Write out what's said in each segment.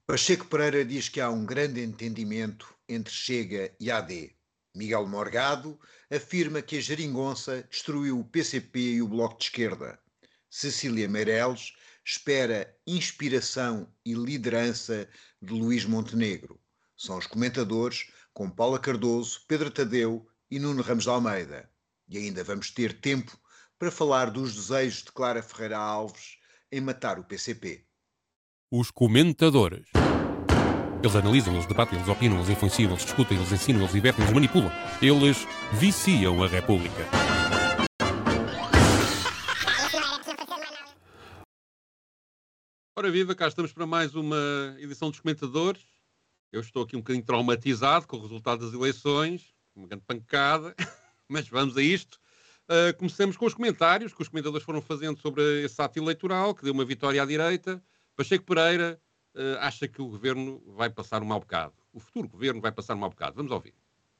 Pacheco Pereira diz que há um grande entendimento entre Chega e AD. Miguel Morgado afirma que a geringonça destruiu o PCP e o Bloco de Esquerda. Cecília Meireles espera inspiração e liderança de Luís Montenegro. São os comentadores com Paula Cardoso, Pedro Tadeu e Nuno Ramos de Almeida. E ainda vamos ter tempo para falar dos desejos de Clara Ferreira Alves em matar o PCP. Os comentadores. Eles analisam, eles debatem, eles opinam, eles influenciam, eles discutem, eles ensinam, eles divertem, eles manipulam. Eles viciam a República. Ora viva, cá estamos para mais uma edição dos comentadores. Eu estou aqui um bocadinho traumatizado com o resultado das eleições, uma grande pancada, mas vamos a isto. Comecemos com os comentários que os comentadores foram fazendo sobre esse ato eleitoral, que deu uma vitória à direita. Pacheco Pereira acha que o governo vai passar um mau bocado. O futuro governo vai passar um mau bocado. Vamos ouvir.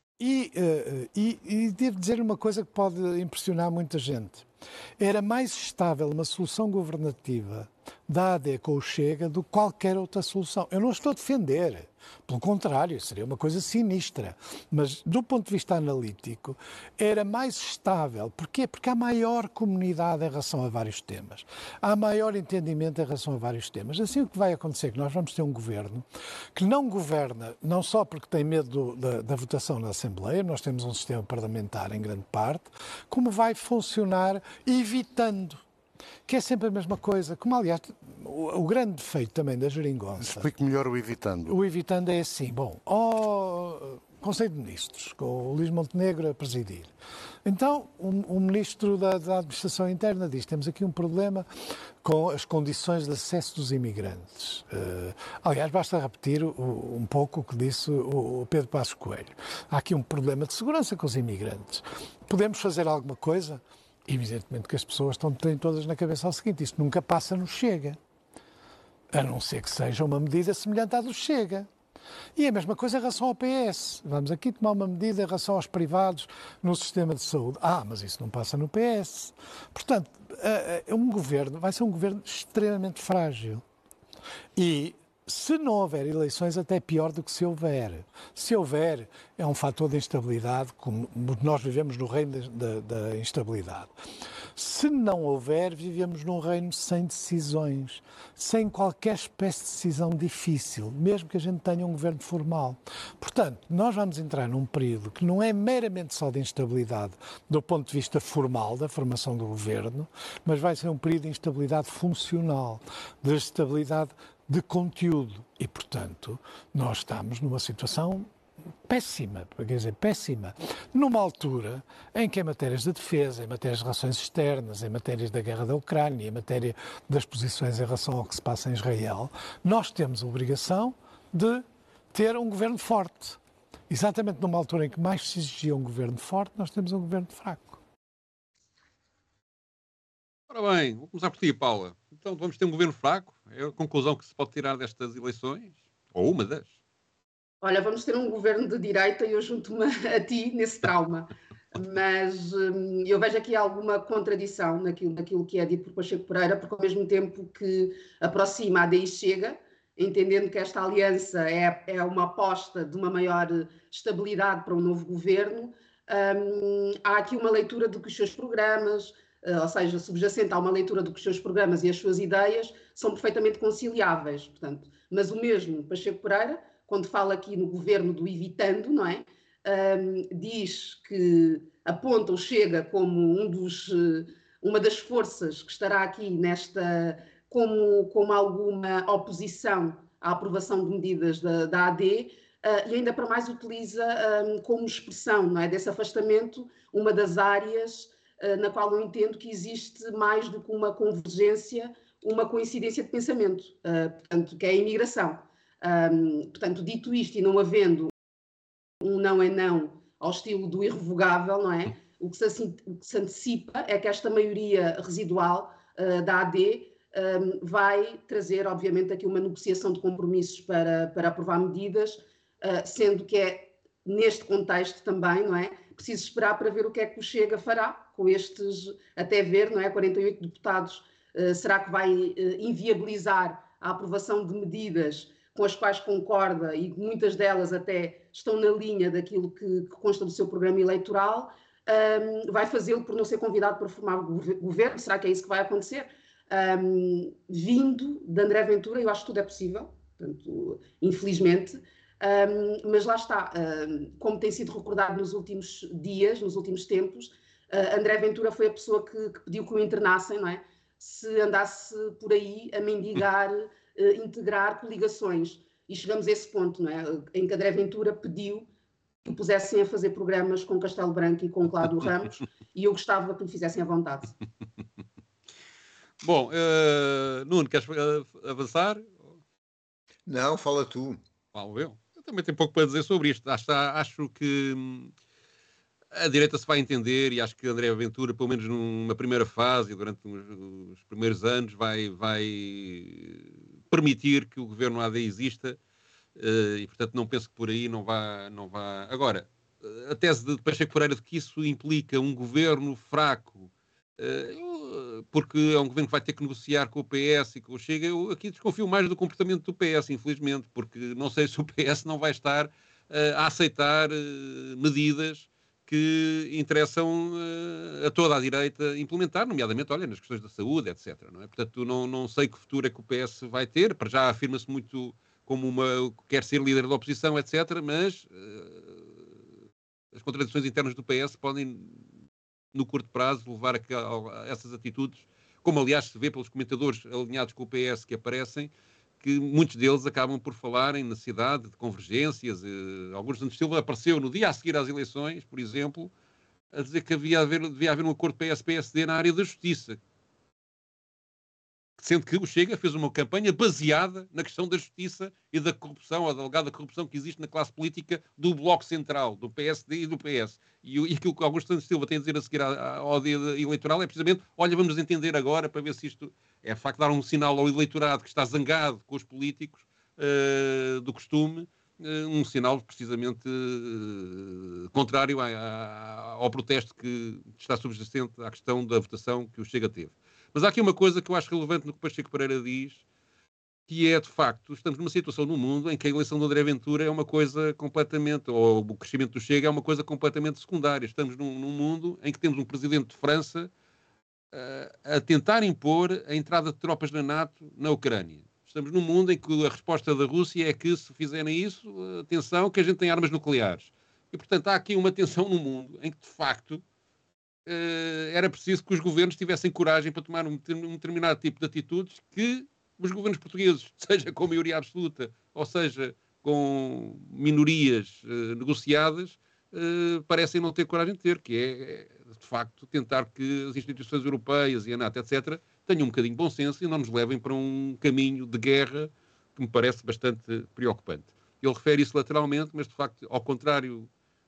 E devo dizer uma coisa que pode impressionar muita gente. Era mais estável uma solução governativa da AD com o Chega do que qualquer outra solução. Eu não estou a defender, pelo contrário, seria uma coisa sinistra. Mas, do ponto de vista analítico, era mais estável. Porquê? Porque há maior comunidade em relação a vários temas. Há maior entendimento em relação a vários temas. Assim, o que vai acontecer é que nós vamos ter um governo que não governa, não só porque tem medo da votação na Assembleia, nós temos um sistema parlamentar em grande parte, como vai funcionar evitando, que é sempre a mesma coisa, como aliás o grande defeito também da geringonça. Explique melhor o evitando. O evitando é assim, Conselho de Ministros, com o Luís Montenegro a presidir. Então, o Ministro da Administração Interna diz, temos aqui um problema com as condições de acesso dos imigrantes. Aliás, basta repetir um pouco o que disse o Pedro Passos Coelho. Há aqui um problema de segurança com os imigrantes. Podemos fazer alguma coisa? Evidentemente que as pessoas têm todas na cabeça o seguinte, isto nunca passa no Chega, a não ser que seja uma medida semelhante à do Chega. E a mesma coisa em relação ao PS. Vamos aqui tomar uma medida em relação aos privados no sistema de saúde. Mas isso não passa no PS. Portanto, vai ser um governo extremamente frágil. E se não houver eleições, até é pior do que se houver. Se houver, é um fator de instabilidade, como nós vivemos no reino da instabilidade. Se não houver, vivemos num reino sem decisões, sem qualquer espécie de decisão difícil, mesmo que a gente tenha um governo formal. Portanto, nós vamos entrar num período que não é meramente só de instabilidade do ponto de vista formal, da formação do governo, mas vai ser um período de instabilidade funcional, de estabilidade de conteúdo. E, portanto, nós estamos numa situação péssima, numa altura em que em matérias de defesa, em matérias de relações externas, em matérias da guerra da Ucrânia, em matéria das posições em relação ao que se passa em Israel, nós temos a obrigação de ter um governo forte. Exatamente numa altura em que mais se exigia um governo forte, nós temos um governo fraco. Ora bem, vou começar por ti, Paula. Então vamos ter um governo fraco? É a conclusão que se pode tirar destas eleições? Ou uma das? Olha, vamos ter um governo de direita e eu junto-me a ti nesse trauma. Mas eu vejo aqui alguma contradição naquilo que é dito por Pacheco Pereira, porque ao mesmo tempo que aproxima a AD e Chega, entendendo que esta aliança é uma aposta de uma maior estabilidade para um novo governo, há aqui uma leitura de que os seus programas, ou seja, subjacente a uma leitura de que os seus programas e as suas ideias são perfeitamente conciliáveis. Portanto, mas o mesmo Pacheco Pereira, quando fala aqui no governo do evitando, não é? Diz que aponta o Chega como uma das forças que estará aqui como alguma oposição à aprovação de medidas da AD, e ainda para mais utiliza como expressão, não é, desse afastamento uma das áreas na qual eu entendo que existe mais do que uma convergência, uma coincidência de pensamento, portanto, que é a imigração. Portanto, dito isto e não havendo um não é não ao estilo do irrevogável, não é? O que se antecipa é que esta maioria residual da AD vai trazer, obviamente, aqui uma negociação de compromissos para aprovar medidas, sendo que é neste contexto também, não é? Preciso esperar para ver o que é que o Chega fará com estes, até ver, não é? 48 deputados, será que vai inviabilizar a aprovação de medidas com as quais concorda, e muitas delas até estão na linha daquilo que consta do seu programa eleitoral, vai fazê-lo por não ser convidado para formar governo. Será que é isso que vai acontecer? Vindo de André Ventura, eu acho que tudo é possível, portanto, infelizmente, mas lá está, como tem sido recordado nos últimos dias, nos últimos tempos, André Ventura foi a pessoa que pediu que o internassem, não é? Se andasse por aí a mendigar, integrar coligações. E chegamos a esse ponto, não é? Em que André Ventura pediu que o pusessem a fazer programas com Castelo Branco e com Cláudio Ramos, e eu gostava que lhe fizessem à vontade. Bom, Nuno, queres avançar? Não, fala tu. Eu também tenho pouco para dizer sobre isto. Acho que a direita se vai entender, e acho que André Ventura, pelo menos numa primeira fase, durante os primeiros anos, vai permitir que o governo AD exista, e portanto não penso que por aí não vá. Agora, a tese de Pacheco Pereira de que isso implica um governo fraco, porque é um governo que vai ter que negociar com o PS e com o Chega, eu aqui desconfio mais do comportamento do PS, infelizmente, porque não sei se o PS não vai estar a aceitar medidas que interessam a toda a direita implementar, nomeadamente, olha, nas questões da saúde, etc. Não é? Portanto, não sei que futuro é que o PS vai ter, para já afirma-se muito como quer ser líder da oposição, etc., mas as contradições internas do PS podem, no curto prazo, levar a essas atitudes, como aliás se vê pelos comentadores alinhados com o PS que aparecem, que muitos deles acabam por falar em necessidade de convergências. Augusto Santos Silva apareceu no dia a seguir às eleições, por exemplo, a dizer que devia haver um acordo PS-PSD na área da justiça. Sendo que o Chega fez uma campanha baseada na questão da justiça e da corrupção, a da alegada corrupção que existe na classe política do Bloco Central, do PSD e do PS. E aquilo que Augusto Santos Silva tem a dizer a seguir ao dia eleitoral é precisamente, olha, vamos entender agora para ver se isto é de facto dar um sinal ao eleitorado que está zangado com os políticos do costume, um sinal precisamente contrário ao protesto que está subjacente à questão da votação que o Chega teve. Mas há aqui uma coisa que eu acho relevante no que o Pacheco Pereira diz, que é, de facto, estamos numa situação no mundo em que a eleição do André Ventura é uma coisa completamente, ou o crescimento do Chega é uma coisa completamente secundária. Estamos num mundo em que temos um presidente de França a tentar impor a entrada de tropas da NATO na Ucrânia. Estamos num mundo em que a resposta da Rússia é que, se fizerem isso, atenção, que a gente tem armas nucleares. E, portanto, há aqui uma tensão no mundo em que, de facto, era preciso que os governos tivessem coragem para tomar um determinado tipo de atitudes que os governos portugueses, seja com maioria absoluta ou seja com minorias negociadas, parecem não ter coragem de ter, que é, de facto, tentar que as instituições europeias e a NATO, etc., tenham um bocadinho de bom senso e não nos levem para um caminho de guerra que me parece bastante preocupante. Ele refere isso lateralmente, mas, de facto, ao contrário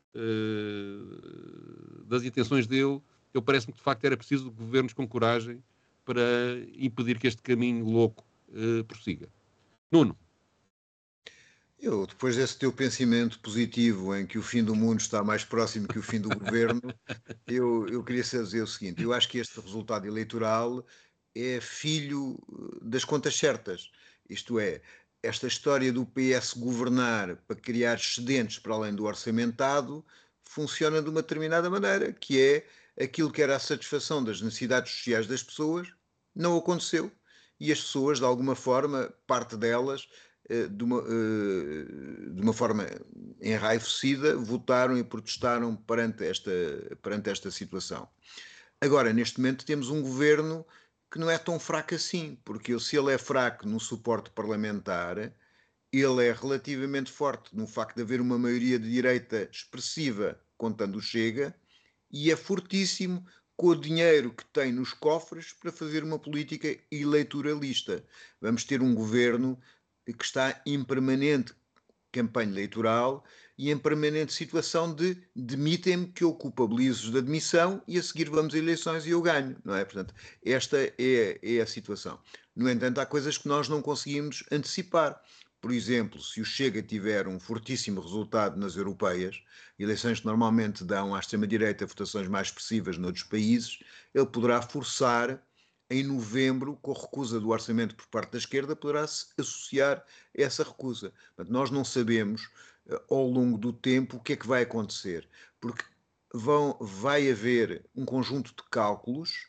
das intenções dele, eu parece-me que de facto era preciso governos com coragem para impedir que este caminho louco prossiga. Nuno. Eu, depois desse teu pensamento positivo em que o fim do mundo está mais próximo que o fim do governo, eu queria dizer o seguinte, eu acho que este resultado eleitoral é filho das contas certas, isto é, esta história do PS governar para criar excedentes para além do orçamentado funciona de uma determinada maneira, que é aquilo que era a satisfação das necessidades sociais das pessoas, não aconteceu. E as pessoas, de alguma forma, parte delas, de uma forma enraivecida, votaram e protestaram perante esta situação. Agora, neste momento, temos um governo que não é tão fraco assim, porque se ele é fraco no suporte parlamentar, ele é relativamente forte no facto de haver uma maioria de direita expressiva, contando o Chega, e é fortíssimo com o dinheiro que tem nos cofres para fazer uma política eleitoralista. Vamos ter um governo que está em permanente campanha eleitoral e em permanente situação de demitem-me que eu culpabilizo da demissão e a seguir vamos a eleições e eu ganho, não é? Portanto, esta é a situação. No entanto, há coisas que nós não conseguimos antecipar. Por exemplo, se o Chega tiver um fortíssimo resultado nas europeias, eleições que normalmente dão à extrema-direita votações mais expressivas noutros países, ele poderá forçar em novembro, com a recusa do orçamento por parte da esquerda, poderá-se associar a essa recusa. Portanto, nós não sabemos, ao longo do tempo, o que é que vai acontecer, porque vai haver um conjunto de cálculos,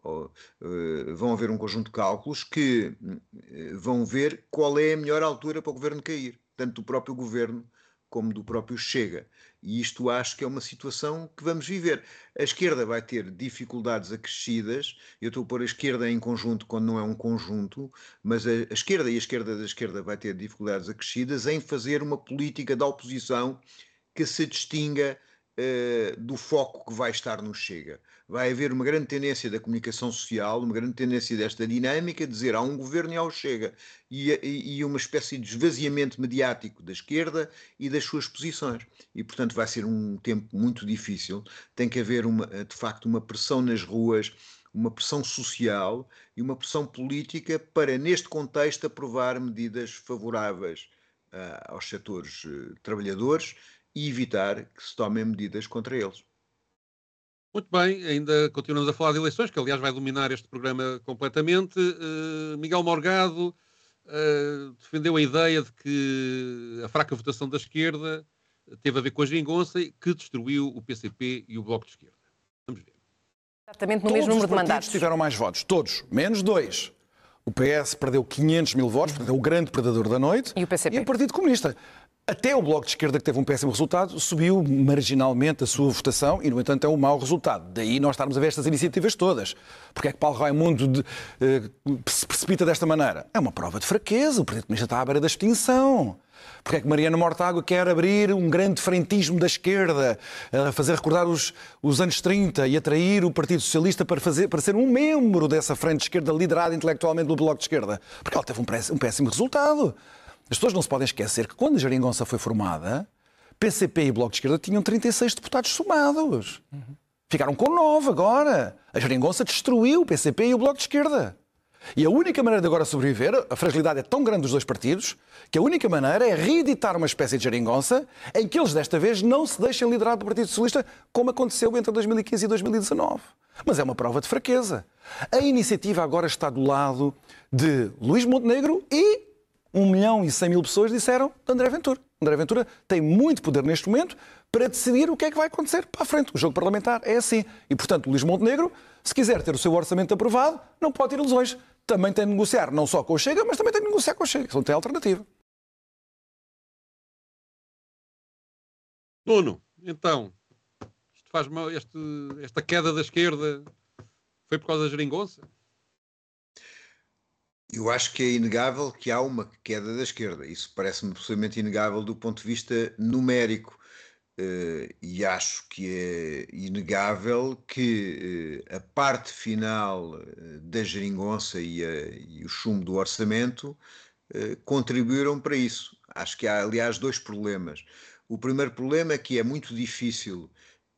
vão haver um conjunto de cálculos que vão ver qual é a melhor altura para o governo cair, tanto do próprio governo como do próprio Chega. E isto acho que é uma situação que vamos viver. A esquerda vai ter dificuldades acrescidas, eu estou a pôr a esquerda em conjunto quando não é um conjunto, mas a esquerda e a esquerda da esquerda vai ter dificuldades acrescidas em fazer uma política da oposição que se distinga do foco que vai estar no Chega. Vai haver uma grande tendência da comunicação social, uma grande tendência desta dinâmica, de dizer há um governo e há o Chega, e uma espécie de esvaziamento mediático da esquerda e das suas posições. E, portanto, vai ser um tempo muito difícil. Tem que haver, de facto, uma pressão nas ruas, uma pressão social e uma pressão política para, neste contexto, aprovar medidas favoráveis aos setores trabalhadores e evitar que se tomem medidas contra eles. Muito bem, ainda continuamos a falar de eleições, que aliás vai dominar este programa completamente. Miguel Morgado defendeu a ideia de que a fraca votação da esquerda teve a ver com a geringonça que destruiu o PCP e o Bloco de Esquerda. Vamos ver. Exatamente no mesmo número de mandatos. Todos tiveram mais votos, todos, menos 2. O PS perdeu 500 mil votos, portanto é o grande perdedor da noite. E o PCP? E o Partido Comunista. Até o Bloco de Esquerda, que teve um péssimo resultado, subiu marginalmente a sua votação e, no entanto, é um mau resultado. Daí nós estarmos a ver estas iniciativas todas. Porque é que Paulo Raimundo se precipita desta maneira? É uma prova de fraqueza. O Partido Comunista está à beira da extinção. Porque é que Mariana Mortágua quer abrir um grande frentismo da esquerda, a fazer recordar os anos 30 e atrair o Partido Socialista para ser um membro dessa frente de esquerda liderada intelectualmente pelo Bloco de Esquerda? Porque ela teve um péssimo resultado. As pessoas não se podem esquecer que quando a geringonça foi formada, PCP e Bloco de Esquerda tinham 36 deputados somados. Ficaram com 9 agora. A geringonça destruiu o PCP e o Bloco de Esquerda. E a única maneira de agora sobreviver, a fragilidade é tão grande dos dois partidos, que a única maneira é reeditar uma espécie de geringonça em que eles desta vez não se deixem liderar pelo Partido Socialista, como aconteceu entre 2015 e 2019. Mas é uma prova de fraqueza. A iniciativa agora está do lado de Luís Montenegro e 1.100.000 pessoas disseram de André Ventura. André Ventura tem muito poder neste momento para decidir o que é que vai acontecer para a frente. O jogo parlamentar é assim. E, portanto, Luís Montenegro, se quiser ter o seu orçamento aprovado, não pode ter ilusões. Também tem de negociar não só com o Chega, mas também tem de negociar com o Chega. Não tem alternativa. Nuno, então, isto faz mal, esta queda da esquerda foi por causa da geringonça? Eu acho que é inegável que há uma queda da esquerda. Isso parece-me absolutamente inegável do ponto de vista numérico. E acho que é inegável que a parte final da geringonça e o chumbo do orçamento contribuíram para isso. Acho que há, aliás, 2 problemas. O primeiro problema é que é muito difícil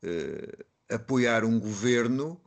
apoiar um governo,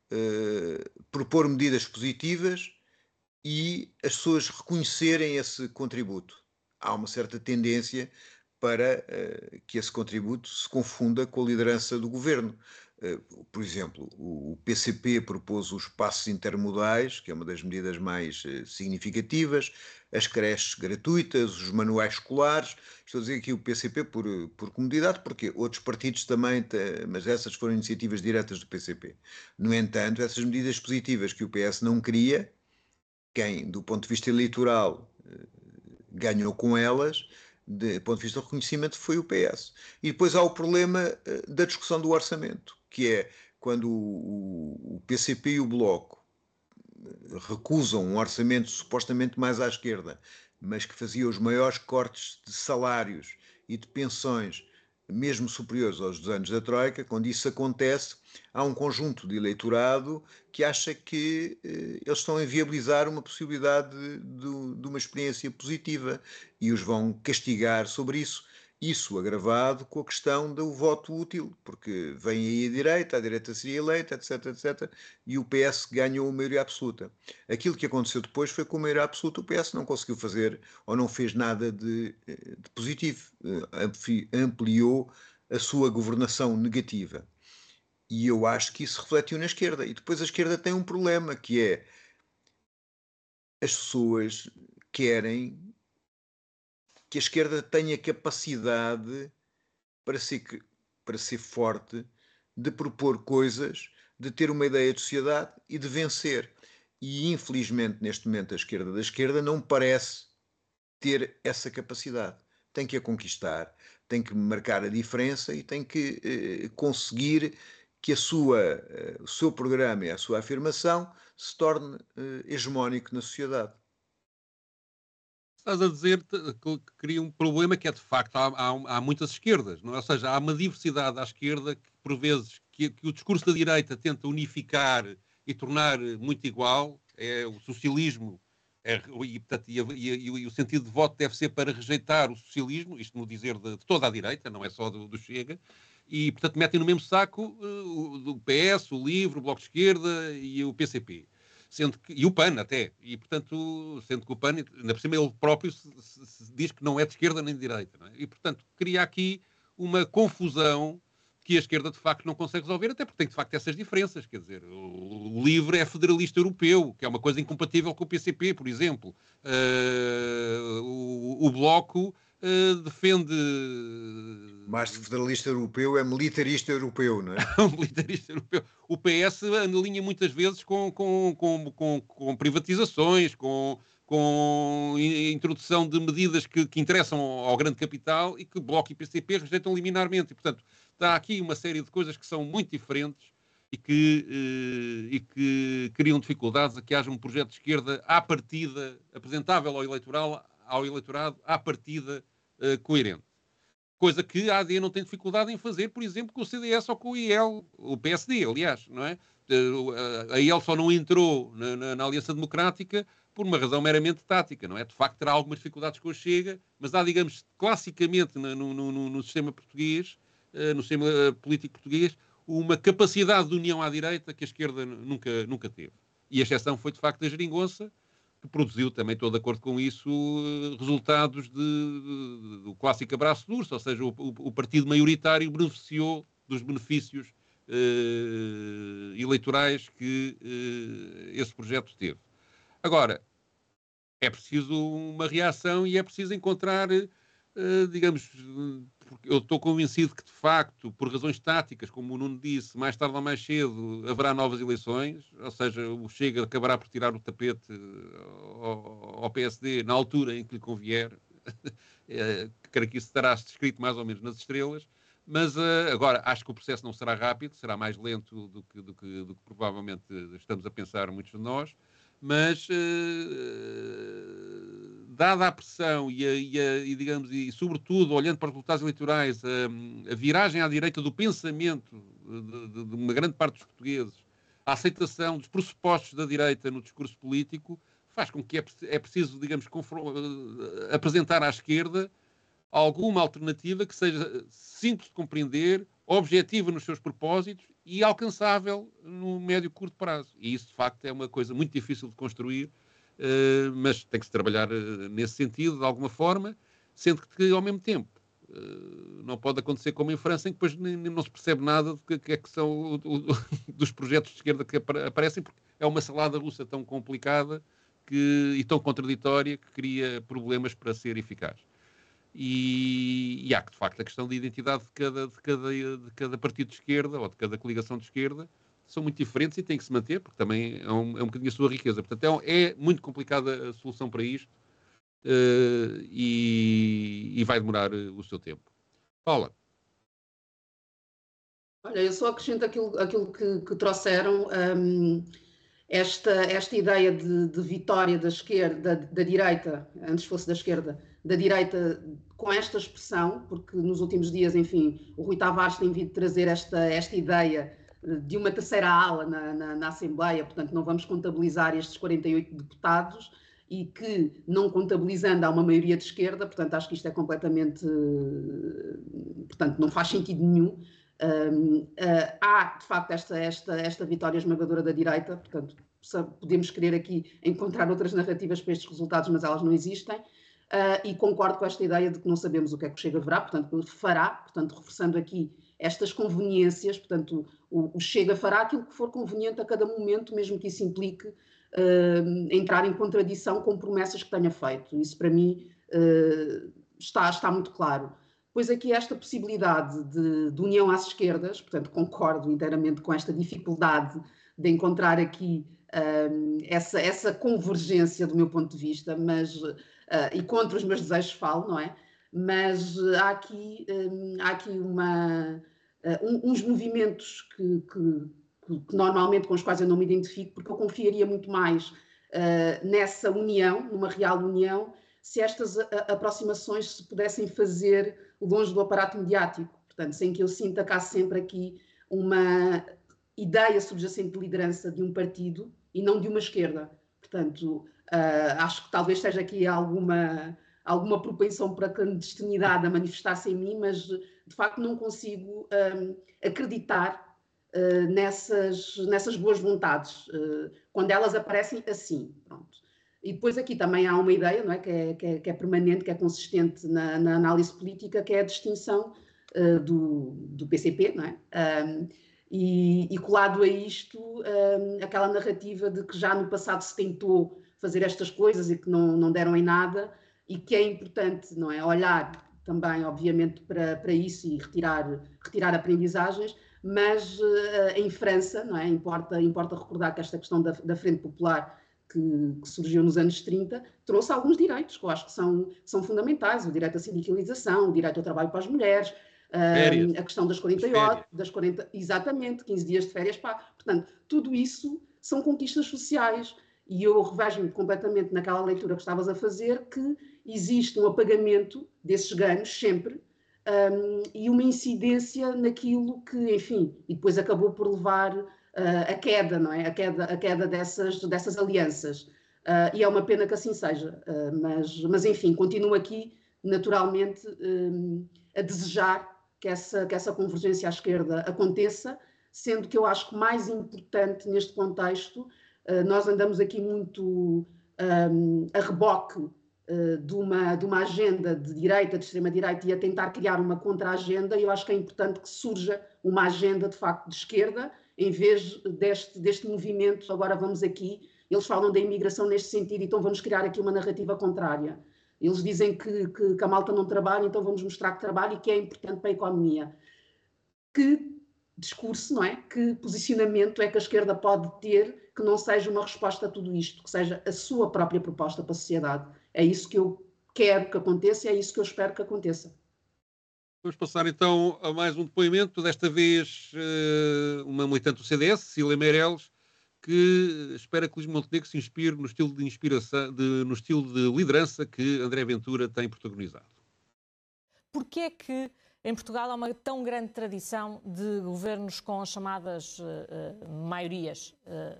propor medidas positivas e as pessoas reconhecerem esse contributo. Há uma certa tendência para que esse contributo se confunda com a liderança do governo. Por exemplo, o PCP propôs os passos intermodais, que é uma das medidas mais significativas, as creches gratuitas, os manuais escolares. Estou a dizer aqui o PCP por comodidade, porque outros partidos também, mas essas foram iniciativas diretas do PCP. No entanto, essas medidas positivas que o PS não queria, quem, do ponto de vista eleitoral, ganhou com elas, do ponto de vista do reconhecimento, foi o PS. E depois há o problema da discussão do orçamento, que é quando o PCP e o Bloco recusam um orçamento supostamente mais à esquerda, mas que fazia os maiores cortes de salários e de pensões, mesmo superiores aos dos anos da Troika. Quando isso acontece, há um conjunto de eleitorado que acha que eles estão a inviabilizar uma possibilidade de uma experiência positiva e os vão castigar sobre isso. Isso agravado com a questão do voto útil, porque vem aí a direita seria eleita, etc, etc, e o PS ganhou a maioria absoluta. Aquilo que aconteceu depois foi que com a maioria absoluta o PS não conseguiu fazer ou não fez nada de positivo, ampliou a sua governação negativa. E eu acho que isso refletiu na esquerda. E depois a esquerda tem um problema, que é as pessoas querem que a esquerda tenha capacidade para ser forte, de propor coisas, de ter uma ideia de sociedade e de vencer. E, infelizmente, neste momento, a esquerda da esquerda não parece ter essa capacidade. Tem que a conquistar, tem que marcar a diferença e tem que conseguir que o seu programa e a sua afirmação se torne hegemónico na sociedade. Estás a dizer que cria um problema que é, de facto, há muitas esquerdas, não é? Ou seja, há uma diversidade à esquerda que, por vezes, que o discurso da direita tenta unificar e tornar muito igual. É o socialismo, portanto, e o sentido de voto deve ser para rejeitar o socialismo, isto no dizer de toda a direita, não é só do Chega, e, portanto, metem no mesmo saco o PS, o LIVRE, o Bloco de Esquerda e o PCP. E o PAN até, e portanto, sendo que o PAN, ainda por cima, ele próprio se diz que não é de esquerda nem de direita, não é? E portanto, cria aqui uma confusão que a esquerda de facto não consegue resolver, até porque tem de facto essas diferenças, quer dizer, o LIVRE é federalista europeu, que é uma coisa incompatível com o PCP, por exemplo. O Bloco defende... Mais que federalista europeu, é militarista europeu, não é? militarista europeu. O PS alinha muitas vezes com privatizações, com introdução de medidas que interessam ao grande capital e que o Bloco e o PCP rejeitam liminarmente. E, portanto, está aqui uma série de coisas que são muito diferentes e que criam dificuldades a que haja um projeto de esquerda à partida, apresentável ao eleitorado, à partida coerente. Coisa que a AD não tem dificuldade em fazer, por exemplo, com o CDS ou com o IEL, o PSD, aliás, não é? A IEL só não entrou na Aliança Democrática por uma razão meramente tática, não é? De facto, terá algumas dificuldades com o Chega, mas há, digamos, classicamente no sistema português, no sistema político português, uma capacidade de união à direita que a esquerda nunca teve. E a exceção foi, de facto, a Geringonça, que produziu, também estou de acordo com isso, resultados do clássico abraço de urso, ou seja, o partido maioritário beneficiou dos benefícios eleitorais que esse projeto teve. Agora, é preciso uma reação e é preciso encontrar, digamos, eu estou convencido que, de facto, por razões táticas, como o Nuno disse, mais tarde ou mais cedo haverá novas eleições, ou seja, o Chega acabará por tirar o tapete ao PSD na altura em que lhe convier. Creio que isso estará escrito mais ou menos nas estrelas, mas agora acho que o processo não será rápido, será mais lento do que provavelmente estamos a pensar muitos de nós, mas dada a pressão digamos, e sobretudo olhando para os resultados eleitorais, a viragem à direita do pensamento de uma grande parte dos portugueses, a aceitação dos pressupostos da direita no discurso político, faz com que é preciso, digamos, apresentar à esquerda alguma alternativa que seja simples de compreender, objetiva nos seus propósitos e alcançável no médio e curto prazo. E isso, de facto, é uma coisa muito difícil de construir, mas tem que se trabalhar nesse sentido, de alguma forma, sendo que, ao mesmo tempo, não pode acontecer como em França, em que depois não se percebe nada do que é que são dos projetos de esquerda que aparecem, porque é uma salada russa tão complicada e tão contraditória que cria problemas para ser eficaz. E há que, de facto, a questão da identidade de cada partido de esquerda ou de cada coligação de esquerda são muito diferentes e têm que se manter, porque também é um bocadinho a sua riqueza. Portanto, é muito complicada a solução para isto e vai demorar o seu tempo. Paula. Olha, eu só acrescento aquilo que trouxeram, esta ideia de vitória da esquerda, da direita, antes fosse da esquerda, da direita com esta expressão, porque nos últimos dias, enfim, o Rui Tavares tem vindo trazer esta ideia de uma terceira ala na Assembleia, portanto não vamos contabilizar estes 48 deputados e que, não contabilizando, há uma maioria de esquerda, portanto acho que isto é completamente... portanto não faz sentido nenhum. Há, de facto, esta vitória esmagadora da direita, portanto podemos querer aqui encontrar outras narrativas para estes resultados, mas elas não existem. E concordo com esta ideia de que não sabemos o que é que o Chega verá, portanto, fará, portanto, reforçando aqui estas conveniências, portanto, o Chega fará aquilo que for conveniente a cada momento, mesmo que isso implique entrar em contradição com promessas que tenha feito. Isso, para mim, está muito claro. Pois aqui esta possibilidade de união às esquerdas, portanto, concordo inteiramente com esta dificuldade de encontrar aqui essa convergência do meu ponto de vista, mas, e contra os meus desejos falo, não é? Mas há aqui uns movimentos que normalmente com os quais eu não me identifico, porque eu confiaria muito mais nessa união, numa real união, se estas aproximações se pudessem fazer longe do aparato mediático, portanto, sem que eu sinta que há sempre aqui uma ideia subjacente de liderança de um partido e não de uma esquerda. Portanto, acho que talvez seja aqui alguma propensão para a clandestinidade a manifestar-se em mim, mas de facto não consigo acreditar nessas boas vontades, quando elas aparecem assim. Pronto. E depois aqui também há uma ideia, não é? que é permanente, que é consistente na análise política, que é a distinção do PCP, não é? E colado a isto, aquela narrativa de que já no passado se tentou fazer estas coisas e que não deram em nada, e que é importante, não é? Olhar também, obviamente, para isso e retirar aprendizagens, mas em França, não é? Importa recordar que esta questão da Frente Popular, que surgiu nos anos 30, trouxe alguns direitos que eu acho que são fundamentais: o direito à sindicalização, o direito ao trabalho para as mulheres, a questão das 48, exatamente, 15 dias de férias. Portanto, tudo isso são conquistas sociais. E eu revejo-me completamente naquela leitura que estavas a fazer, que existe um apagamento desses ganhos sempre, e uma incidência naquilo que, enfim, e depois acabou por levar a queda, não é? A queda dessas alianças. E é uma pena que assim seja. Mas enfim, continuo aqui, naturalmente, a desejar que essa convergência à esquerda aconteça, sendo que eu acho que mais importante neste contexto, nós andamos aqui muito a reboque de uma agenda de direita, de extrema-direita, e a tentar criar uma contra-agenda, e eu acho que é importante que surja uma agenda, de facto, de esquerda, em vez deste movimento. Agora vamos aqui, eles falam da imigração neste sentido, então vamos criar aqui uma narrativa contrária. Eles dizem que a malta não trabalha, então vamos mostrar que trabalha e que é importante para a economia. Que discurso, não é? Que posicionamento é que a esquerda pode ter que não seja uma resposta a tudo isto, que seja a sua própria proposta para a sociedade? É isso que eu quero que aconteça e é isso que eu espero que aconteça. Vamos passar então a mais um depoimento, desta vez uma militante do CDS, Cecília Meireles, que espera que Luís Montenegro se inspire no estilo de inspiração, no estilo de liderança que André Ventura tem protagonizado. Porquê é que em Portugal há uma tão grande tradição de governos com as chamadas maiorias,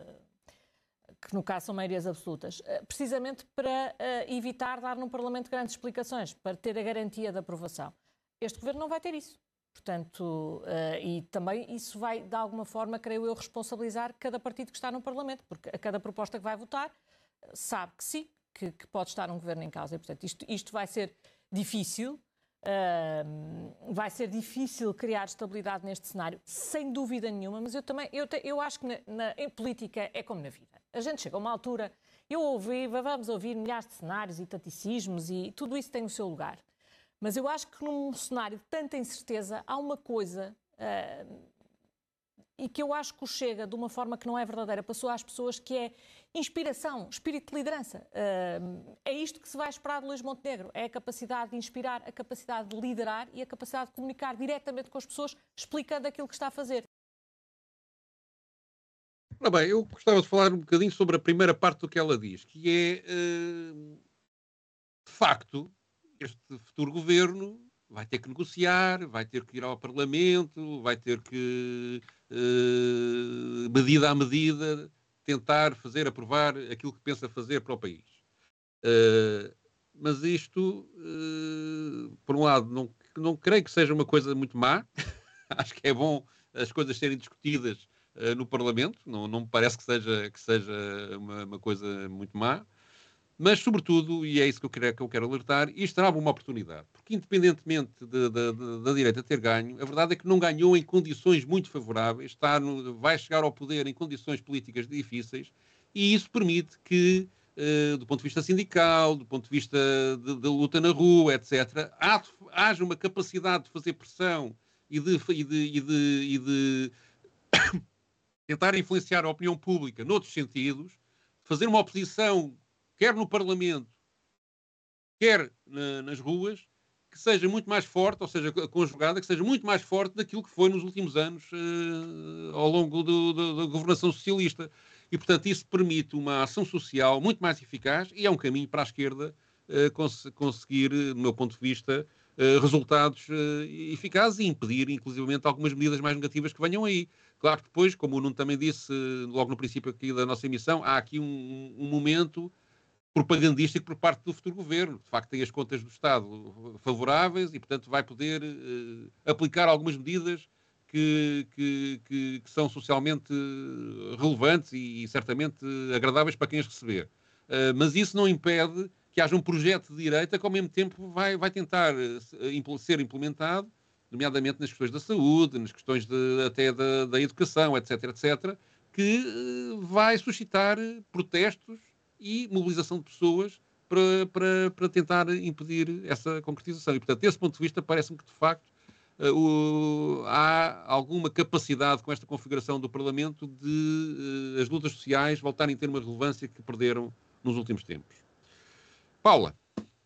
que no caso são maiorias absolutas? Precisamente para evitar dar no Parlamento grandes explicações, para ter a garantia da aprovação. Este governo não vai ter isso. Portanto, e também isso vai, de alguma forma, creio eu, responsabilizar cada partido que está no Parlamento, porque a cada proposta que vai votar sabe que sim, que pode estar um governo em causa. E, portanto, isto vai ser difícil. Vai ser difícil criar estabilidade neste cenário, sem dúvida nenhuma, mas eu acho que em política é como na vida. A gente chega a uma altura, vamos ouvir milhares de cenários e taticismos e tudo isso tem o seu lugar. Mas eu acho que num cenário de tanta incerteza há uma coisa e que eu acho que o Chega, de uma forma que não é verdadeira, passou às pessoas, que é inspiração, espírito de liderança. É isto que se vai esperar de Luís Montenegro, é a capacidade de inspirar, a capacidade de liderar e a capacidade de comunicar diretamente com as pessoas, explicando aquilo que está a fazer. Ora bem, eu gostava de falar um bocadinho sobre a primeira parte do que ela diz, que é, de facto, este futuro governo vai ter que negociar, vai ter que ir ao Parlamento, vai ter que, medida a medida, tentar aprovar aquilo que pensa fazer para o país. Mas isto, por um lado, não creio que seja uma coisa muito má. Acho que é bom as coisas serem discutidas no Parlamento. Não me parece que seja uma coisa muito má. Mas, sobretudo, e é isso que eu quero alertar, isto será uma oportunidade. Porque, independentemente da direita ter ganho, a verdade é que não ganhou em condições muito favoráveis, vai chegar ao poder em condições políticas difíceis, e isso permite que, do ponto de vista sindical, do ponto de vista da luta na rua, etc., haja uma capacidade de fazer pressão e de tentar influenciar a opinião pública noutros sentidos, fazer uma oposição, quer no Parlamento, quer nas ruas, que seja muito mais forte, ou seja, conjugada, que seja muito mais forte daquilo que foi nos últimos anos ao longo da governação socialista. E, portanto, isso permite uma ação social muito mais eficaz e é um caminho para a esquerda conseguir, do meu ponto de vista, resultados eficazes e impedir, inclusivamente, algumas medidas mais negativas que venham aí. Claro que depois, como o Nuno também disse logo no princípio aqui da nossa emissão, há aqui um momento propagandístico por parte do futuro governo. De facto, tem as contas do Estado favoráveis e, portanto, vai poder aplicar algumas medidas que são socialmente relevantes e certamente agradáveis para quem as receber. Mas isso não impede que haja um projeto de direita que, ao mesmo tempo, vai tentar ser implementado, nomeadamente nas questões da saúde, nas questões até da educação, etc., etc., que vai suscitar protestos e mobilização de pessoas para tentar impedir essa concretização. E, portanto, desse ponto de vista, parece-me que, de facto, há alguma capacidade com esta configuração do Parlamento de as lutas sociais voltarem a ter uma relevância que perderam nos últimos tempos. Paula,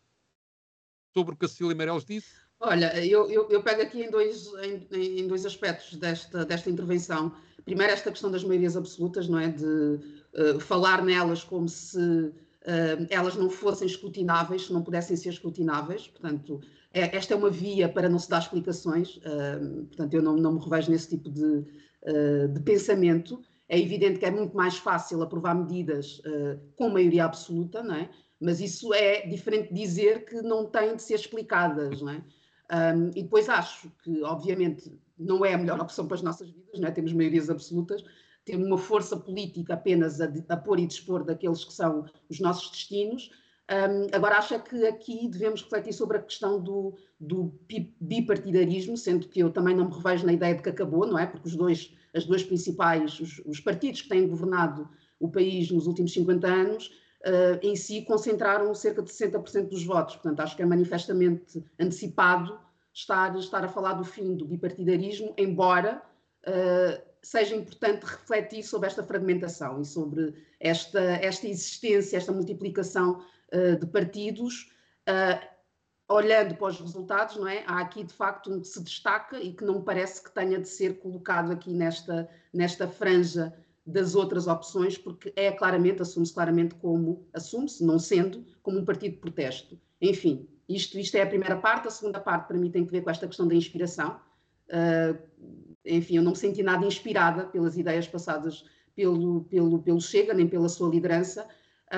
sobre o que a Cecília Meirelles disse? Olha, eu pego aqui em dois aspectos desta intervenção. Primeiro, esta questão das maiorias absolutas, não é? De falar nelas como se elas não fossem escrutináveis, se não pudessem ser escrutináveis. Portanto, esta é uma via para não se dar explicações. Portanto, eu não me revejo nesse tipo de pensamento. É evidente que é muito mais fácil aprovar medidas com maioria absoluta, não é? Mas isso é diferente de dizer que não têm de ser explicadas, não é? E depois acho que, obviamente, não é a melhor opção para as nossas vidas, não é? Temos maiorias absolutas, temos uma força política apenas a pôr e dispor daqueles que são os nossos destinos. Agora, acho que aqui devemos refletir sobre a questão do bipartidarismo, sendo que eu também não me revejo na ideia de que acabou, não é? Porque as duas principais, os partidos que têm governado o país nos últimos 50 anos, em si concentraram cerca de 60% dos votos. Portanto, acho que é manifestamente antecipado estar a falar do fim do bipartidarismo, embora seja importante refletir sobre esta fragmentação e sobre esta existência, esta multiplicação de partidos, olhando para os resultados, não é? Há aqui, de facto, um que se destaca e que não me parece que tenha de ser colocado aqui nesta franja das outras opções, porque assume-se claramente não sendo, como um partido de protesto. Enfim, isto é a primeira parte. A segunda parte, para mim, tem que ver com esta questão da inspiração. Enfim, eu não me senti nada inspirada pelas ideias passadas pelo Chega, nem pela sua liderança.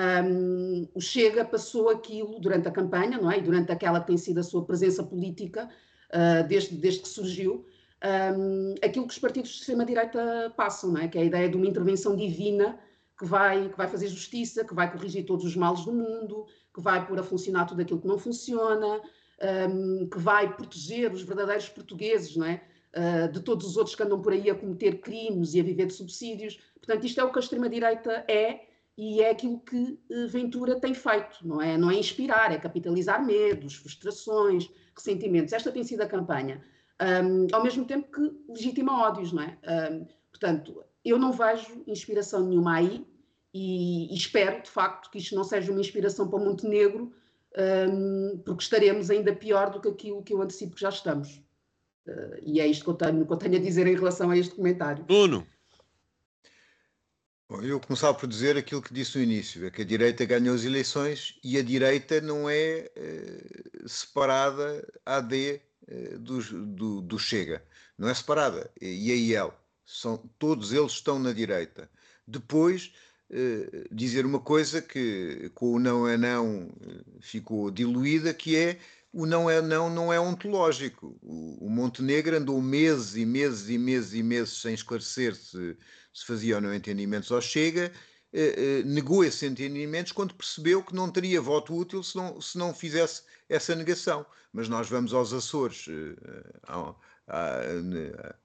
O Chega passou aquilo durante a campanha, não é? E durante aquela que tem sido a sua presença política, desde que surgiu, aquilo que os partidos de extrema-direita passam, não é? Que é a ideia de uma intervenção divina que vai fazer justiça, que vai corrigir todos os males do mundo, que vai pôr a funcionar tudo aquilo que não funciona, que vai proteger os verdadeiros portugueses, não é? De todos os outros que andam por aí a cometer crimes e a viver de subsídios. Portanto, isto é o que a extrema-direita é, e é aquilo que Ventura tem feito, não é inspirar, é capitalizar medos, frustrações, ressentimentos. Esta tem sido a campanha. Ao mesmo tempo que legitima ódios, não é? Portanto, eu não vejo inspiração nenhuma aí e espero, de facto, que isto não seja uma inspiração para o Montenegro, porque estaremos ainda pior do que aquilo que eu antecipo que já estamos. E é isto que eu tenho a dizer em relação a este comentário. Nuno. Bom, eu começava por dizer aquilo que disse no início, é que a direita ganhou as eleições e a direita não é separada AD do Chega. Não é separada. E a IEL. Todos eles estão na direita. Depois, dizer uma coisa que com o não é não ficou diluída, que é o não é não é ontológico. O Montenegro andou meses e meses e meses e meses sem esclarecer se fazia ou não entendimentos ao Chega, negou esses entendimentos quando percebeu que não teria voto útil se não fizesse essa negação. Mas nós vamos aos Açores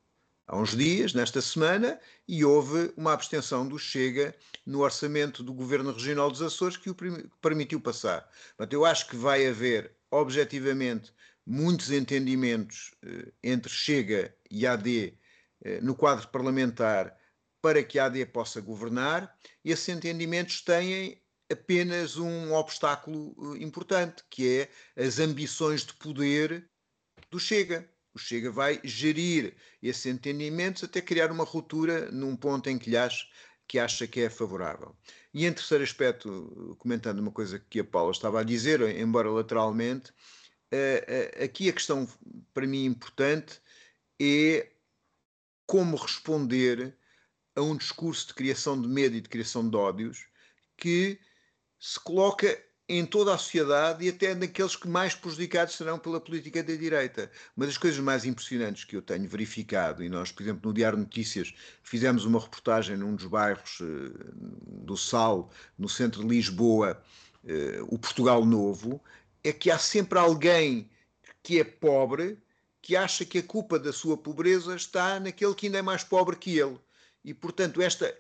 há uns dias, nesta semana, e houve uma abstenção do Chega no orçamento do Governo Regional dos Açores que o permitiu passar. Portanto, eu acho que vai haver, objetivamente, muitos entendimentos entre Chega e AD no quadro parlamentar para que a AD possa governar. Esses entendimentos têm apenas um obstáculo importante, que é as ambições de poder do Chega. O Chega vai gerir esses entendimentos até criar uma ruptura num ponto em que acha que é favorável. E em terceiro aspecto, comentando uma coisa que a Paula estava a dizer, embora lateralmente, aqui a questão para mim importante é como responder a um discurso de criação de medo e de criação de ódios que se coloca em toda a sociedade e até naqueles que mais prejudicados serão pela política da direita. Uma das coisas mais impressionantes que eu tenho verificado, e nós, por exemplo, no Diário Notícias, fizemos uma reportagem num dos bairros do Sal, no centro de Lisboa, o Portugal Novo, é que há sempre alguém que é pobre que acha que a culpa da sua pobreza está naquele que ainda é mais pobre que ele. E, portanto, esta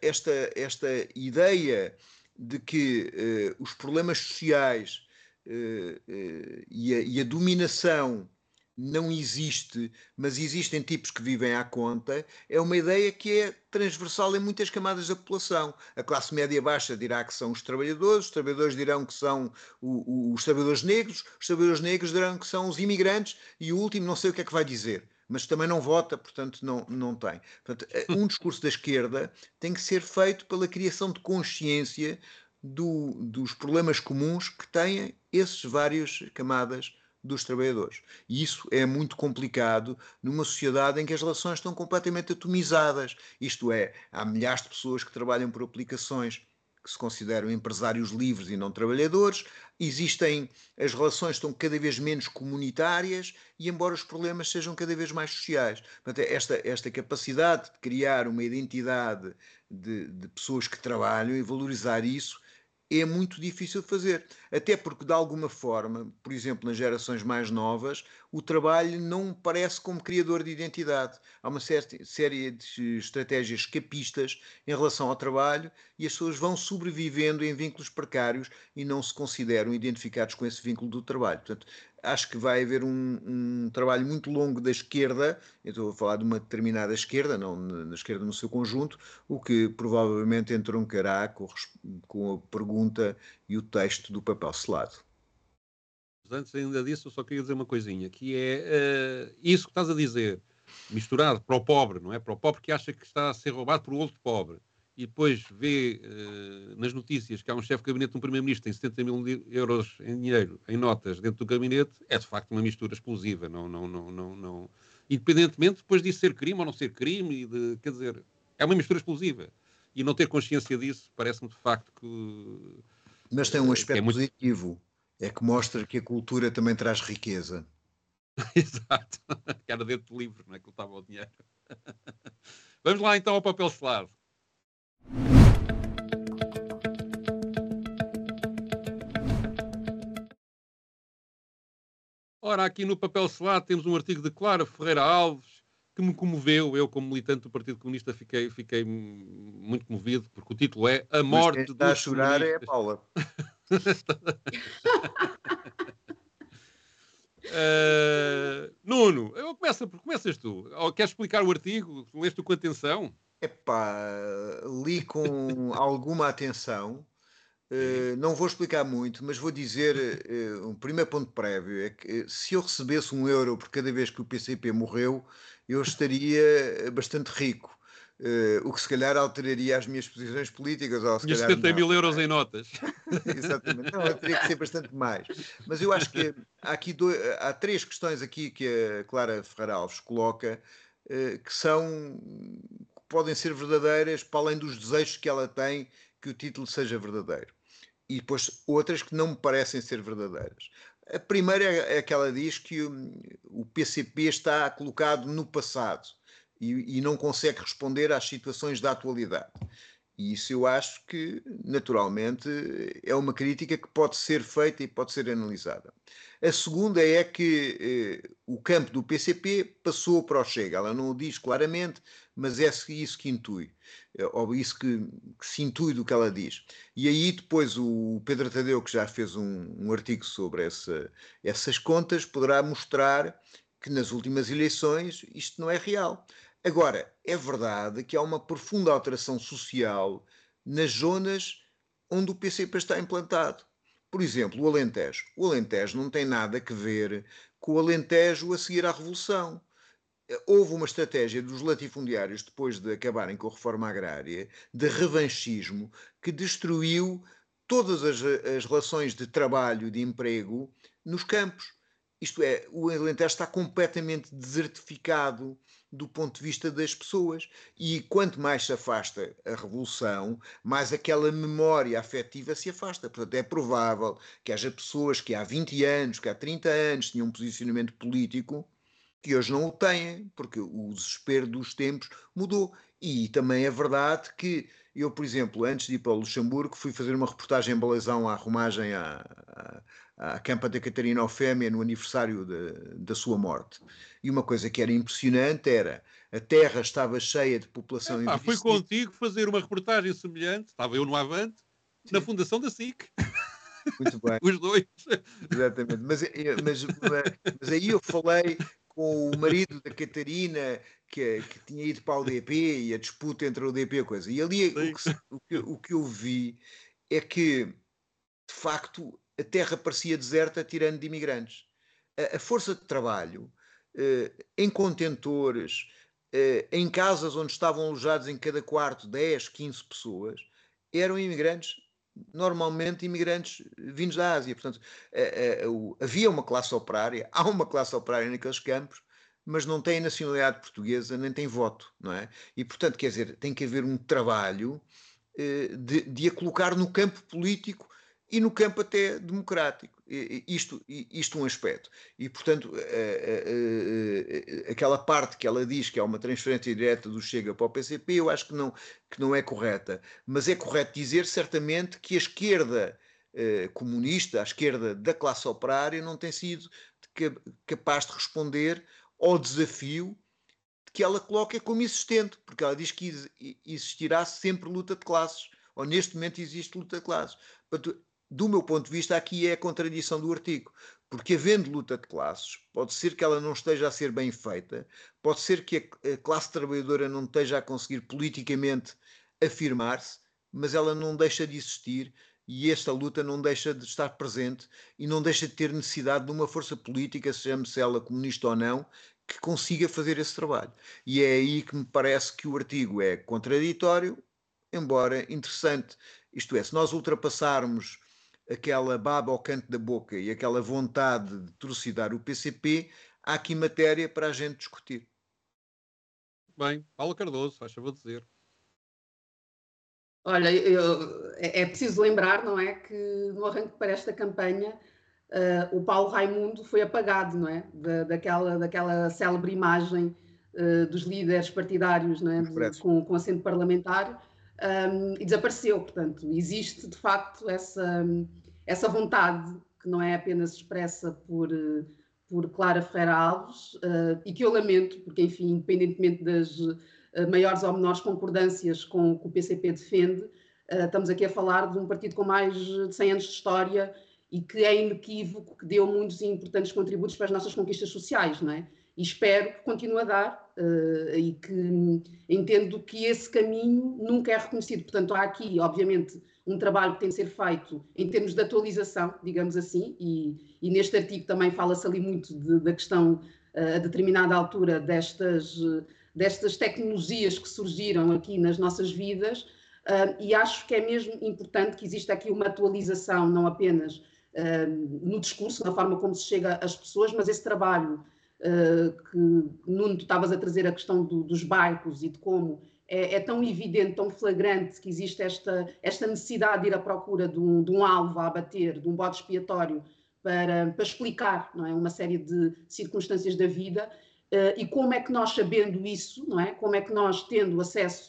ideia de que os problemas sociais e a dominação não existe, mas existem tipos que vivem à conta, é uma ideia que é transversal em muitas camadas da população. A classe média baixa dirá que são os trabalhadores dirão que são os trabalhadores negros dirão que são os imigrantes, e o último não sei o que é que vai dizer, mas também não vota, portanto não tem. Portanto, um discurso da esquerda tem que ser feito pela criação de consciência dos problemas comuns que têm esses várias camadas dos trabalhadores. E isso é muito complicado numa sociedade em que as relações estão completamente atomizadas. Isto é, há milhares de pessoas que trabalham por aplicações que se consideram empresários livres e não trabalhadores, as relações estão cada vez menos comunitárias e embora os problemas sejam cada vez mais sociais. Portanto, esta capacidade de criar uma identidade de pessoas que trabalham e valorizar isso é muito difícil de fazer. Até porque, de alguma forma, por exemplo, nas gerações mais novas, o trabalho não parece como criador de identidade. Há uma série de estratégias escapistas em relação ao trabalho e as pessoas vão sobrevivendo em vínculos precários e não se consideram identificados com esse vínculo do trabalho. Portanto, acho que vai haver um trabalho muito longo da esquerda, eu estou a falar de uma determinada esquerda, não na esquerda no seu conjunto, o que provavelmente entroncará com a pergunta e o texto do papel selado. Antes ainda disso, eu só queria dizer uma coisinha, que é isso que estás a dizer, misturado para o pobre, não é? Para o pobre que acha que está a ser roubado por outro pobre, e depois vê nas notícias que há um chefe de gabinete de um primeiro-ministro que tem 70 mil euros em dinheiro, em notas, dentro do gabinete, é de facto uma mistura explosiva. Não. Independentemente depois disso ser crime ou não ser crime, quer dizer, é uma mistura explosiva. E não ter consciência disso parece-me de facto que... Mas tem um aspecto positivo, é que mostra que a cultura também traz riqueza. Exato, que era dentro do livro, não é que lutava o dinheiro. Vamos lá então ao papel selado. Ora, aqui no papel selado temos um artigo de Clara Ferreira Alves que me comoveu. Eu, como militante do Partido Comunista, fiquei muito comovido, porque o título é A Morte dos Comunistas. Mas quem está a chorar é a Paula. Nuno, começas tu. Queres explicar o artigo? Leste-o com atenção? Epá, li com alguma atenção. Não vou explicar muito, mas vou dizer um primeiro ponto prévio, é que se eu recebesse €1 por cada vez que o PCP morreu, eu estaria bastante rico. O que se calhar alteraria as minhas posições políticas. Ou se Tinha calhar 70 mil euros em notas. Exatamente, não, teria que ser bastante mais. Mas eu acho que há três questões aqui que a Clara Ferreira Alves coloca que podem ser verdadeiras para além dos desejos que ela tem que o título seja verdadeiro. E depois outras que não me parecem ser verdadeiras. A primeira é que ela diz que o PCP está colocado no passado e não consegue responder às situações da atualidade. E isso eu acho que, naturalmente, é uma crítica que pode ser feita e pode ser analisada. A segunda é que o campo do PCP passou para o Chega. Ela não o diz claramente, mas é isso que intui, ou isso que se intui do que ela diz. E aí depois o Pedro Tadeu, que já fez um artigo sobre essas contas, poderá mostrar que nas últimas eleições isto não é real. Agora, é verdade que há uma profunda alteração social nas zonas onde o PCP está implantado. Por exemplo, o Alentejo. O Alentejo não tem nada a ver com o Alentejo a seguir à Revolução. Houve uma estratégia dos latifundiários, depois de acabarem com a reforma agrária, de revanchismo, que destruiu todas as relações de trabalho e de emprego nos campos. Isto é, o Alentejo está completamente desertificado do ponto de vista das pessoas. E quanto mais se afasta a Revolução, mais aquela memória afetiva se afasta. Portanto, é provável que haja pessoas que há 20 anos, que há 30 anos tinham um posicionamento político que hoje não o têm, porque o desespero dos tempos mudou. E também é verdade que eu, por exemplo, antes de ir para o Luxemburgo, fui fazer uma reportagem em Balezão à romagem à Campa da Catarina Eufémia no aniversário da sua morte. E uma coisa que era impressionante era a terra estava cheia de população Fui contigo fazer uma reportagem semelhante, estava eu no Avante, na fundação da SIC. Muito bem. Os dois. Exatamente. Mas aí eu falei com o marido da Catarina, que tinha ido para o DP, e a disputa entre o DP e a coisa. E ali o que eu vi é que, de facto, a terra parecia deserta, tirando de imigrantes. A força de trabalho, em contentores, em casas onde estavam alojados em cada quarto 10, 15 pessoas, eram imigrantes, normalmente imigrantes vindos da Ásia. Portanto, havia uma classe operária, há uma classe operária naqueles campos, mas não tem nacionalidade portuguesa, nem tem voto, não é? E, portanto, quer dizer, tem que haver um trabalho de a colocar no campo político e no campo até democrático. Isto um aspecto. E, portanto, aquela parte que ela diz que é uma transferência direta do Chega para o PCP, eu acho que não é correta. Mas é correto dizer, certamente, que a esquerda comunista, a esquerda da classe operária, não tem sido capaz de responder ao desafio que ela coloca como existente, porque ela diz que existirá sempre luta de classes, ou neste momento existe luta de classes. Portanto, do meu ponto de vista, aqui é a contradição do artigo, porque havendo luta de classes, pode ser que ela não esteja a ser bem feita, pode ser que a classe trabalhadora não esteja a conseguir politicamente afirmar-se, mas ela não deixa de existir e esta luta não deixa de estar presente e não deixa de ter necessidade de uma força política, seja-se ela comunista ou não, que consiga fazer esse trabalho. E é aí que me parece que o artigo é contraditório, embora interessante. Isto é, se nós ultrapassarmos aquela baba ao canto da boca e aquela vontade de trucidar o PCP, há aqui matéria para a gente discutir. Bem, Paulo Cardoso, faz favor de dizer. Olha, é preciso lembrar, não é, que no arranque para esta campanha o Paulo Raimundo foi apagado, não é, daquela célebre imagem dos líderes partidários, não é, com assento parlamentar, e desapareceu. Portanto, existe de facto essa vontade que não é apenas expressa por Clara Ferreira Alves, e que eu lamento, porque, enfim, independentemente das maiores ou menores concordâncias com o que o PCP defende, estamos aqui a falar de um partido com mais de 100 anos de história e que é inequívoco, que deu muitos e importantes contributos para as nossas conquistas sociais, não é? E espero que continue a dar e que entendo que esse caminho nunca é reconhecido. Portanto, há aqui, obviamente, um trabalho que tem de ser feito em termos de atualização, digamos assim, e neste artigo também fala-se ali muito da questão, a determinada altura, destas tecnologias que surgiram aqui nas nossas vidas, e acho que é mesmo importante que exista aqui uma atualização, não apenas no discurso, na forma como se chega às pessoas, mas esse trabalho que, Nuno, tu estavas a trazer a questão dos bairros e de como é tão evidente, tão flagrante que existe esta necessidade de ir à procura de um alvo a abater, de um bode expiatório para explicar, não é, uma série de circunstâncias da vida, e como é que nós, sabendo isso, não é, como é que nós, tendo acesso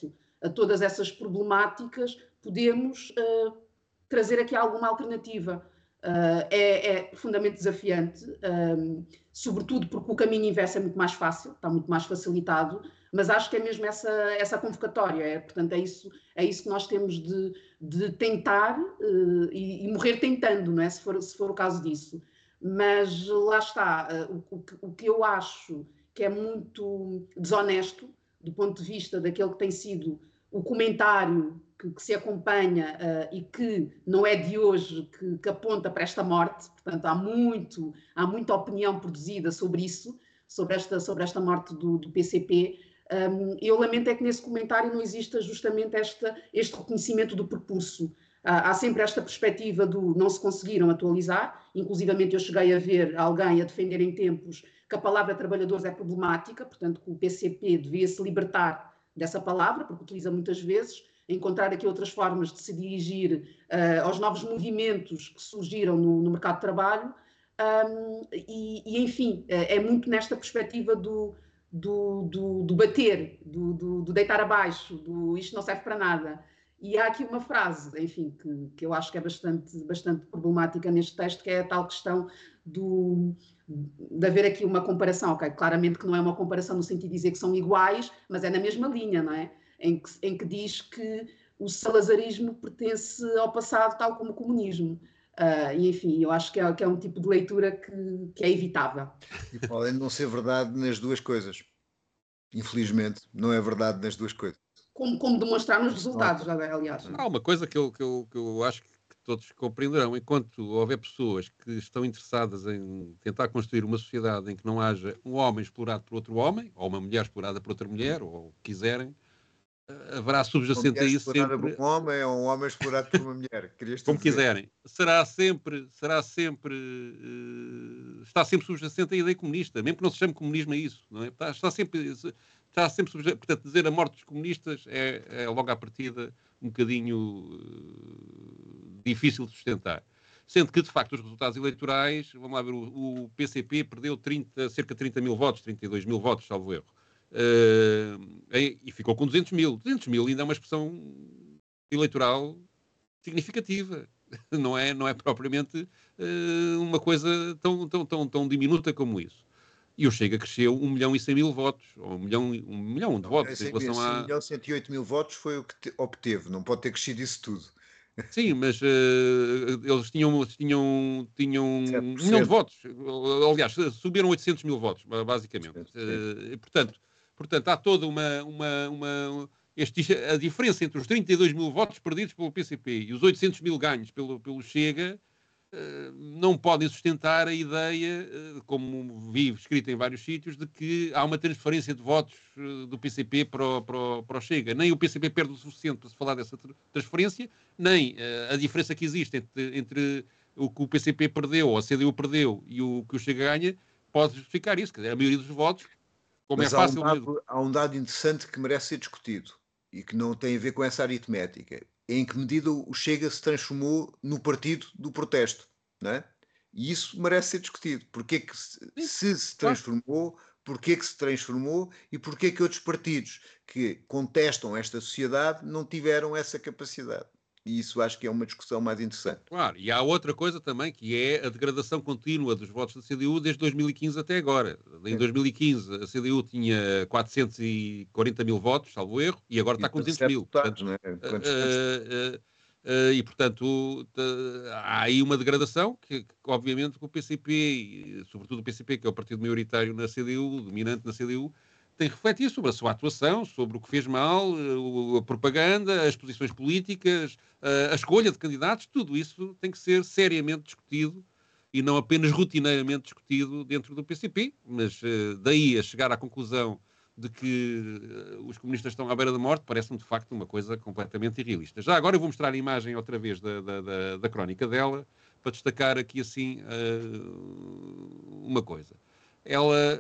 a todas essas problemáticas, podemos trazer aqui alguma alternativa. É profundamente desafiante, sobretudo porque o caminho inverso é muito mais fácil, está muito mais facilitado, mas acho que é mesmo essa convocatória. Portanto, é isso que nós temos de tentar e morrer tentando, não é? Se for o caso disso. Mas lá está, o que eu acho que é muito desonesto do ponto de vista daquele que tem sido o comentário que se acompanha e que não é de hoje que aponta para esta morte. Portanto, há muita opinião produzida sobre isso, sobre esta morte do PCP. Eu lamento é que nesse comentário não exista justamente este reconhecimento do percurso. Há sempre esta perspectiva do não se conseguiram atualizar, inclusivamente eu cheguei a ver alguém a defender em tempos que a palavra trabalhadores é problemática, portanto que o PCP devia se libertar dessa palavra, porque utiliza muitas vezes, encontrar aqui outras formas de se dirigir aos novos movimentos que surgiram no mercado de trabalho, e enfim, é muito nesta perspectiva do bater, do deitar abaixo, do isto não serve para nada. E há aqui uma frase, enfim, que eu acho que é bastante problemática neste texto, que é a tal questão de haver aqui uma comparação, ok? Claramente que não é uma comparação no sentido de dizer que são iguais, mas é na mesma linha, não é? Em que diz que o salazarismo pertence ao passado tal como o comunismo. E enfim, eu acho que é um tipo de leitura que é evitável. E podem não ser verdade nas duas coisas. Infelizmente, não é verdade nas duas coisas. Como demonstrar nos resultados, aliás. Há uma coisa que eu acho que todos compreenderão. Enquanto houver pessoas que estão interessadas em tentar construir uma sociedade em que não haja um homem explorado por outro homem, ou uma mulher explorada por outra mulher, ou o que quiserem, haverá subjacente a isso sempre... por um homem ou um homem explorado por uma mulher. Como quiserem. Está sempre subjacente à ideia comunista, mesmo que não se chame comunismo a isso. Não é? Está sempre subjacente. Portanto, dizer a morte dos comunistas é logo à partida um bocadinho difícil de sustentar. Sendo que, de facto, os resultados eleitorais, vamos lá ver, o PCP perdeu cerca de 30 mil votos, 32 mil votos, salvo erro. E ficou com 200 mil. 200 mil ainda é uma expressão eleitoral significativa. Não é propriamente uma coisa tão diminuta como isso. E o Chega cresceu 1.100.000 votos, ou 1 milhão de votos em relação a... 1.108.000 votos foi o que obteve, não pode ter crescido isso tudo. Sim, mas eles tinham 1 milhão de votos. Aliás, subiram 800 mil votos, basicamente. Portanto, há toda a diferença entre os 32 mil votos perdidos pelo PCP e os 800 mil ganhos pelo Chega não podem sustentar a ideia, como vi escrita em vários sítios, de que há uma transferência de votos do PCP para o Chega. Nem o PCP perde o suficiente para se falar dessa transferência, nem a diferença que existe entre o que o PCP perdeu ou a CDU perdeu e o que o Chega ganha pode justificar isso. Quer dizer, a maioria dos votos, como mas é fácil... Há um dado interessante que merece ser discutido e que não tem a ver com essa aritmética. Em que medida o Chega se transformou no partido do protesto, não é? E isso merece ser discutido. Porquê que se transformou, porquê que se transformou e porquê que outros partidos que contestam esta sociedade não tiveram essa capacidade. E isso acho que é uma discussão mais interessante. Claro, e há outra coisa também, que é a degradação contínua dos votos da CDU desde 2015 até agora. Em 2015 a CDU tinha 440 mil votos, salvo erro, e agora está com 200 mil. Deputados, não é? E, portanto, há aí uma degradação que obviamente, o PCP, sobretudo o PCP, que é o partido maioritário na CDU, dominante na CDU, tem que refletir sobre a sua atuação, sobre o que fez mal, a propaganda, as posições políticas, a escolha de candidatos, tudo isso tem que ser seriamente discutido e não apenas rotineiramente discutido dentro do PCP, mas daí a chegar à conclusão de que os comunistas estão à beira da morte, parece-me de facto uma coisa completamente irrealista. Já agora eu vou mostrar a imagem outra vez da crónica dela, para destacar aqui assim uma coisa. Ela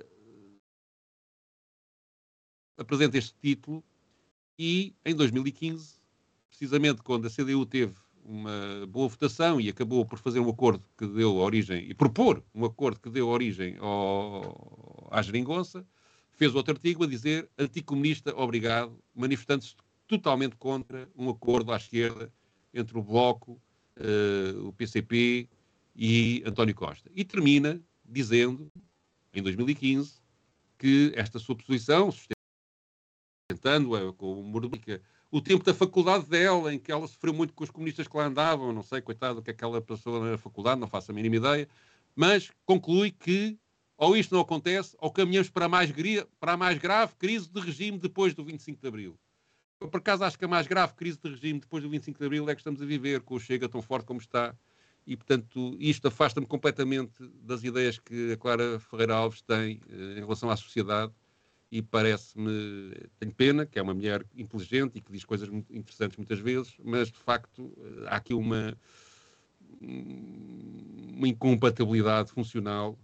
apresenta este título e em 2015, precisamente quando a CDU teve uma boa votação e acabou por fazer um acordo que deu origem, e propor um acordo que deu origem à geringonça, fez outro artigo a dizer anticomunista, obrigado, manifestando-se totalmente contra um acordo à esquerda entre o Bloco, o PCP e António Costa. E termina dizendo, em 2015, que esta sua posição, sustentando-a com o tempo da faculdade dela, em que ela sofreu muito com os comunistas que lá andavam, não sei, coitado, o que é que ela passou na faculdade, não faço a mínima ideia, mas conclui que ou isto não acontece, ou caminhamos para a mais grave crise de regime depois do 25 de Abril. Eu, por acaso, acho que a mais grave crise de regime depois do 25 de Abril é que estamos a viver, com o Chega tão forte como está, e, portanto, isto afasta-me completamente das ideias que a Clara Ferreira Alves tem em relação à sociedade, e parece-me, tenho pena, que é uma mulher inteligente e que diz coisas muito interessantes muitas vezes, mas, de facto, há aqui uma incompatibilidade funcional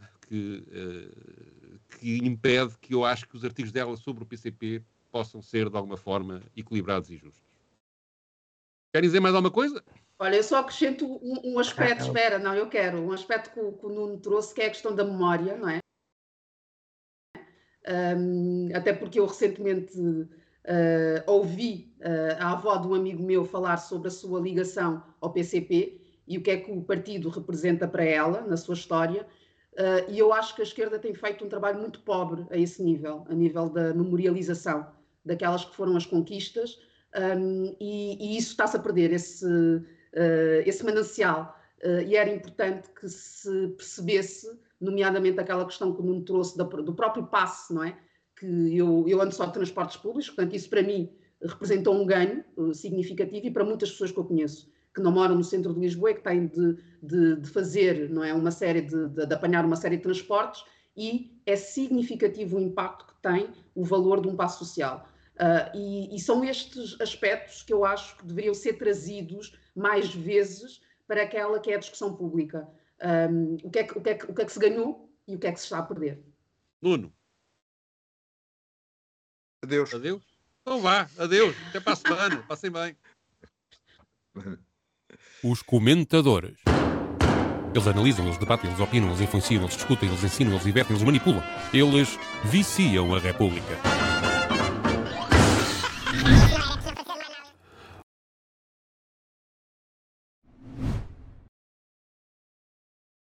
que impede que eu acho que os artigos dela sobre o PCP possam ser, de alguma forma, equilibrados e justos. Querem dizer mais alguma coisa? Olha, eu só acrescento um aspecto, um aspecto que o Nuno trouxe, que é a questão da memória, não é? Até porque eu recentemente ouvi a avó de um amigo meu falar sobre a sua ligação ao PCP e o que é que o partido representa para ela, na sua história. E eu acho que a esquerda tem feito um trabalho muito pobre a esse nível, a nível da memorialização daquelas que foram as conquistas, e isso está-se a perder, esse manancial. E era importante que se percebesse, nomeadamente aquela questão que o Nuno trouxe do próprio passe, não é? Que eu ando só de transportes públicos, portanto isso para mim representou um ganho significativo, e para muitas pessoas que eu conheço, que não moram no centro de Lisboa e que têm de fazer, não é, uma série de apanhar uma série de transportes, e é significativo o impacto que tem o valor de um passe social. E são estes aspectos que eu acho que deveriam ser trazidos mais vezes para aquela que é a discussão pública. O que é que se ganhou e o que é que se está a perder. Nuno. Adeus. Adeus? Então vá, adeus. Até para a semana. Passem bem. Os comentadores. Eles analisam, eles debatem, eles opinam, eles influenciam, eles discutem, eles ensinam, eles divertem, eles manipulam. Eles viciam a República.